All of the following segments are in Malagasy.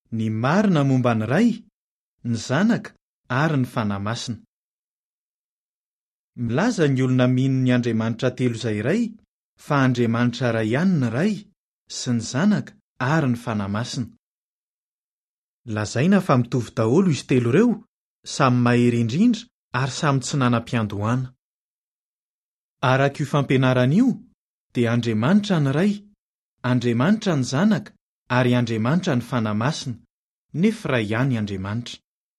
ny marina momba ny Ray, ny Zanaka ary ny fanahy masina. Milaza ny olona mino ny Andriamanitra telo izay iray fa Andriamanitra iray ihany ny Ray sy ny Zanaka ary ny fanahy masina. Lazaina fa mitovy daholo izy telo ireo, samy mahery indrindra ary samy tsy nanam-piandohana. Araka io fampianarana io dia Andriamanitra ny Ray, Andriamanitra ny Zanaka ary Andriamanitra ny fanahy masina, nefa iray ihany Andriamanitra.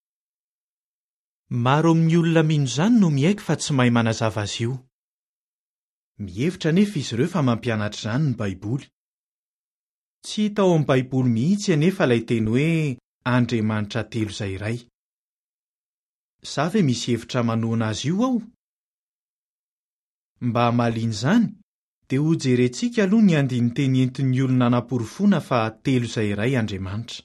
Maro amin'ny olona mino izany no miaiky fa tsy mahay manazava azy io. Mihevitra nefa izy ireo fa mampianatra izany ny Baiboly. Tsy hita ao amin'ny Baiboly mihitsy anefa ilay teny hoe Andriamanitra telo izay iray. Sa ve misy hevitra manohana azy io ao? Mba hamaliana izany, dia ho jerentsika aloha ny andiniteny entin'ny olona namporofona fa telo izay iray Andriamanitra.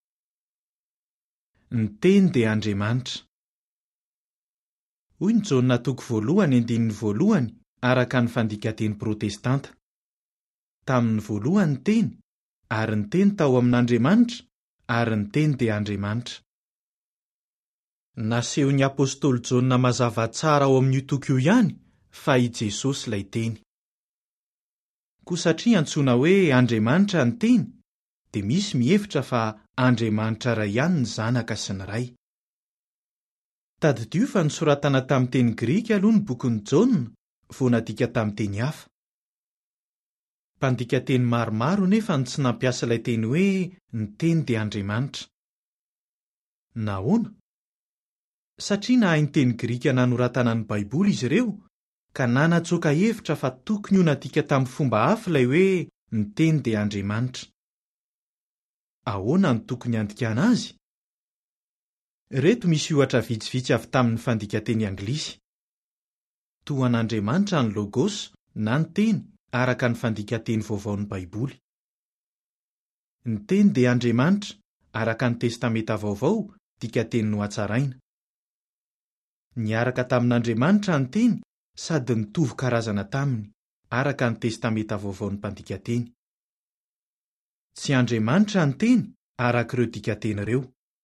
Ny teny dia Andriamanitra. Hoy ny Jaona 1:1 araka ny fandika-teny protestanta. Tamin'ny voalohany ny teny, ary ny teny tao amin'Andriamanitra, ary ny teny dia Andriamanitra. Nasehon'ny apôstôly Jaona mazava tsara ao amin'io toko io ihany fa i Jesosy ilay teny. Koa satria antsoina hoe Andriamanitra ny teny, dia misy mihevitra fa Andriamanitra iray ihany ny Zanaka sy ny Ray. Tadidio fa nisoratana tamin'ny teny Grika aloha ny bokin'ny Jaona vao nadika tamin'ny teny hafa. Mpandika teny maromaro nefa tsy nampiasa ilay teny hoe ny teny dia Andriamanitra. Nahoana? Satria nahay ny teny Grika nanoratana ny Baiboly izy ireo, ka nanatsoaka hevitra fa tokony ho nadika tamin'ny fomba hafa ilay hoe ny teny dia Andriamanitra. Ahoana no tokony handikana azy? Reto misy ohatra vitsivitsy avy tamin'ny fandika-teny Anglisy. Toa an'Andriamanitra ny Logos na ny teny araka ny fandika-teny vaovaon'ny Baiboly. Ny teny dia Andriamanitra araka ny testameta vaovao dika-teny no hatsaraina. Niaraka tamin'Andriamanitra ny teny sady nitovy karazana taminy araka ny testameta vaovaon'ny mpandika-teny. Tsy Andriamanitra ny teny araka ireo dika-teny ireo.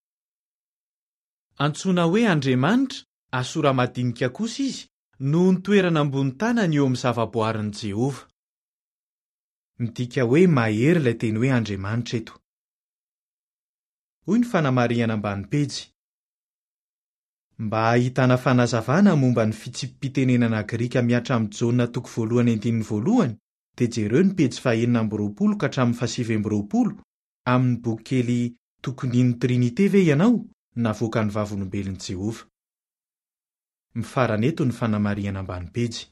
Antsoina hoe Andriamanitra, asora madinika kosa izy, no nitoerana ambony tanany eo amin'ny zavaboarin'i Jehova. Midika hoe mahery ilay teny hoe Andriamanitra eto. Hoy ny fanamarihana ambany pejy. Mba ahitana fanazavana momba ny fitsipitenenana Grika miatra amin'ny Jaona 1:1 dia jereo ny pejy 420 ka hatramin'ny 720 amin'ny boky kely Tokony ny Trinité ve ianao? Navoaka ny vavolombelon'i Jehova. Mifarana eto ny fanamarihana ambany pejy.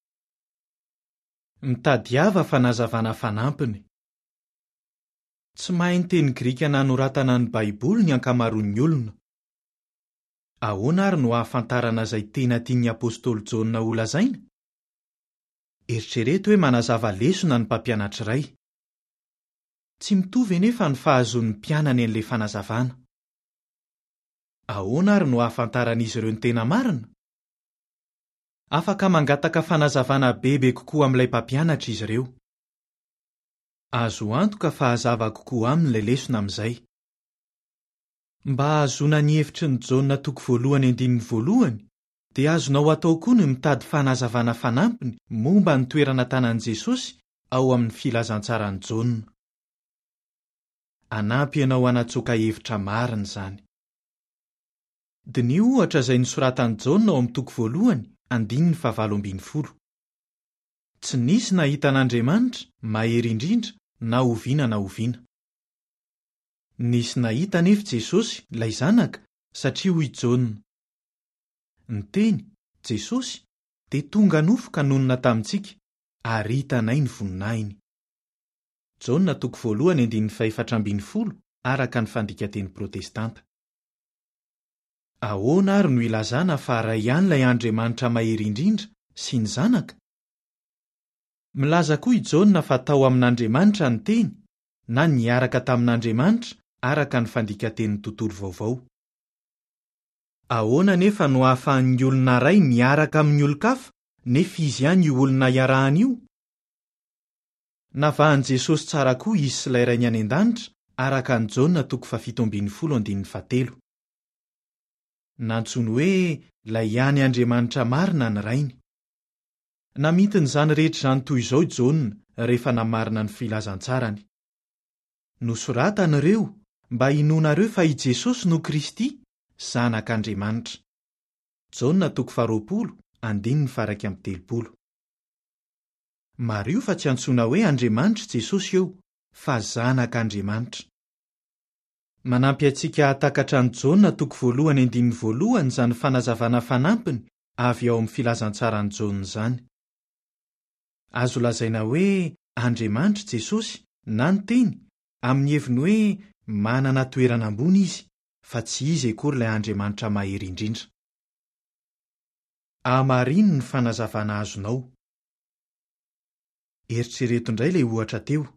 Mitadiava fanazavana fanampiny. Tsy mahay ny teny Grika nanoratana ny Baiboly ny ankamaroan'ny olona. Ahoana ary no ahafantarana izay tena tian'ny apôstôly Jaona ho lazaina? Eritrereto hoe manazava lesona ny mpampianatra iray. Tsy mitovy anefa ny fahazon'ny mpianany an'ilay fanazavana. Ahoana ary no ahafantaran'izy ireo ny tena marina? Afaka mangataka fanazavana bebe kokoa amin'ilay mpampianatra izy ireo. Azo antoka fa hazava kokoa amin'ilay lesona amin'izay. Mba ahazoana ny hevitry ny Jaona 1:1 dia azonao atao koa ny mitady fanazavana fanampiny momba ny toerana tanan'i Jesosy ao amin'ny filazantsarany Jaona. Anampy ianao hanatsoaka hevitra marina izany. Diny ohatra izay nisoratan'i Jaona ao amin'ny toko 1:20. Tsy nisy nahita an'Andriamanitra mahery indrindra na oviana na oviana. Nisy nahita nefa Jesosy, ilay Zanaka, satria hoy Jaona. Ny teny, Jesosy, dia tonga nofo ka nonona tamintsika, ary hitanay ny voninahiny. Jaona 1:4 araka ny fandika-teny protestanta. Ahoana ary no ilazana fa iray ihany ilay Andriamanitra mahery indrindra sy ny Zanaka? Milaza koa i Jaona fa tao amin'Andriamanitra ny teny, na niaraka tamin'Andriamanitra araka ny fandika-teny tontolo vaovao. Ahoana nefa no ahafahan'ny olona iray miaraka amin'ny olon-kafa nefa izy ihany io olona iarahany io? Navahan'i Jesosy tsara koa izy sy ilay Rainy any an-danitra araka ny Jaona 7:17. Nantsoiny hoe lay ihany Andriamanitra marina ny rainy. Namitiny zany rehetra zany toy izao Jaona rehefa namarina ny filazantsarany. Nosoratany ireo mba hinonareo fa i Jesosy no Kristy, zanak'Andriamanitra. Jaona 2:1-3. Mario fa tsy antsoina hoe Andriamanitra Jesosy eo, fa zanak'Andriamanitra. Manampy antsika hatakatra ny Jaona 1:1 zany fanazavana fanampiny avy ao amin'ny filazantsarany Jaona zany. Azo lazaina hoe Andriamanitra Jesosy na ny teny amin'ny heviny hoe manana toerana ambony izy, fa tsy izy akory ilay Andriamanitra mahery indrindra. Amariny ny fanazavana azonao. Eritrereto indray ilay ohatra teo.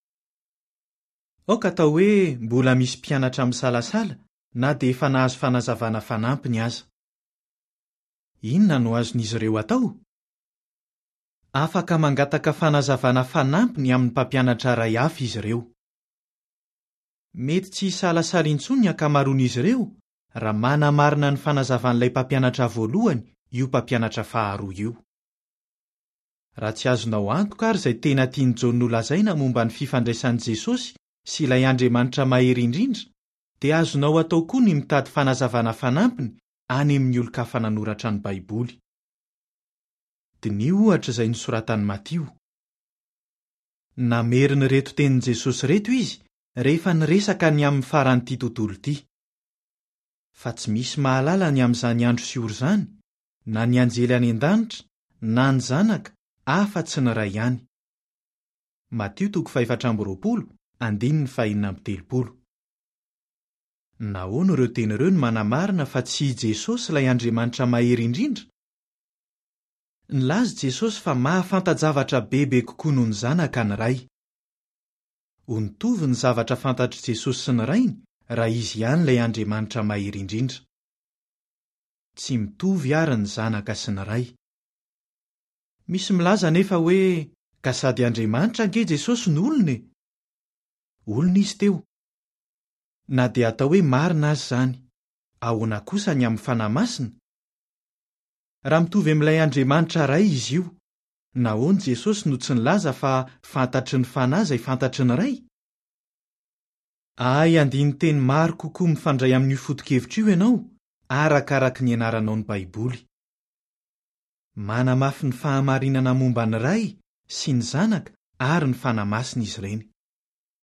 Aoka atao hoe mbola misy mpianatra misalasala na dia efa nahazo fanazavana fanampiny aza. Inona no azon'izy ireo atao? Afaka mangataka fanazavana fanampiny amin'ny mpampianatra iray hafa izy ireo. Mety tsy salasala intsony ny ankamaroan'izy ireo raha manamarina ny fanazavan'ilay mpampianatra voalohany io mpampianatra faharoa io. Raha tsy azonao antoka ary izay tena tiany Jaona lazaina momba ny fifandraisan'i Jesosy sy ilay Andriamanitra mahery indrindra, dia azonao atao koa ny mitady fanazavana fanampiny any amin'ny olon-kafa nanoratra ny Baiboly. Dinio ohatra izay nosoratan'i Matio. Nameriny reto tenin'i Jesosy reto izy rehefa niresaka ny amin'ny faran'ity tontolo ity. Fa tsy misy mahalala ny amin'izany andro sy ora zany, na ny anjely any an-danitra, na ny zanaka, afa-tsy ny ray ihany. Matio 4:5-7. Nahoana ireo teny ireo no manamarina fa tsy i Jesosy ilay Andriamanitra mahery indrindra? Nilaza Jesosy fa mahafanta-javatra bebe kokoa noho ny zanaka ny ray. Ho nitovy ny zavatra fantatry Jesosy sy ny rainy raha izy ihany ilay Andriamanitra mahery indrindra. Tsy mitovy ary ny zanaka sy ny ray. Misy milaza nefa hoe ka sady Andriamanitra ange Jesosy no olona e? Olona izy teo. Na dia atao hoe marina azy zany, ahoana kosa ny amin'ny fanahy masina? Raha mitovy amin'ilay Andriamanitra ray izy io, nahoana Jesosy no tsy nilaza fa fantatry ny fanahy izay fantatry ny ray? Andiny teny maro kokoa mifandray amin'io foto-kevitra io ianao, arakaraka ny ianaranao ny Baiboly. Manamafy ny fahamarinana momba ny ray sy ny zanaka ary ny fanahy masina izy ireny.